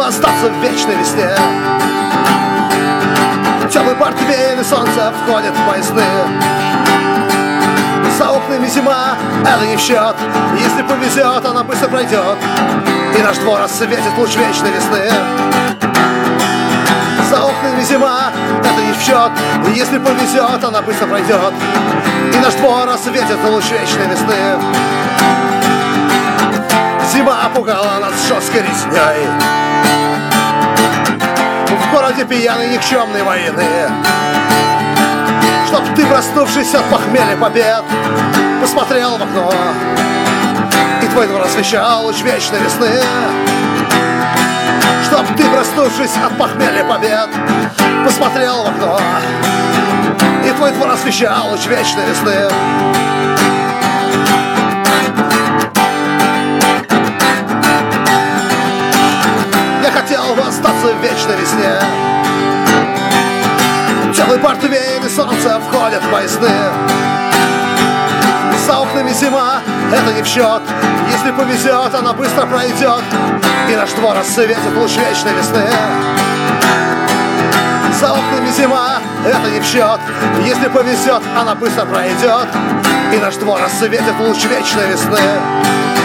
остаться в вечной весне. Теплый портвейн и солнце входит в мои сны. За окнами зима, это не в счет. Если повезет, она быстро пройдет, и наш двор осветит луч вечной весны. За окнами зима, это не в счет. Если повезет, она быстро пройдет, и наш двор осветит луч вечной весны. Зима пугала нас жесткой резней. В городе пьяной никчемной войны. Чтоб ты, проснувшись от похмелья побед, посмотрел в окно, и твой двор освещал луч вечной весны. Чтоб ты, проснувшись от похмелья побед, посмотрел в окно, и твой двор освещал луч вечной весны. Я хотел бы остаться в вечной весне. Теплый портвейн и солнце входят в мои сны. За окнами зима, это не в счет. Если повезет, она быстро пройдет, и наш двор осветит луч вечной весны. За окнами зима, это не в счет. Если повезет, она быстро пройдет, и наш двор осветит луч вечной весны.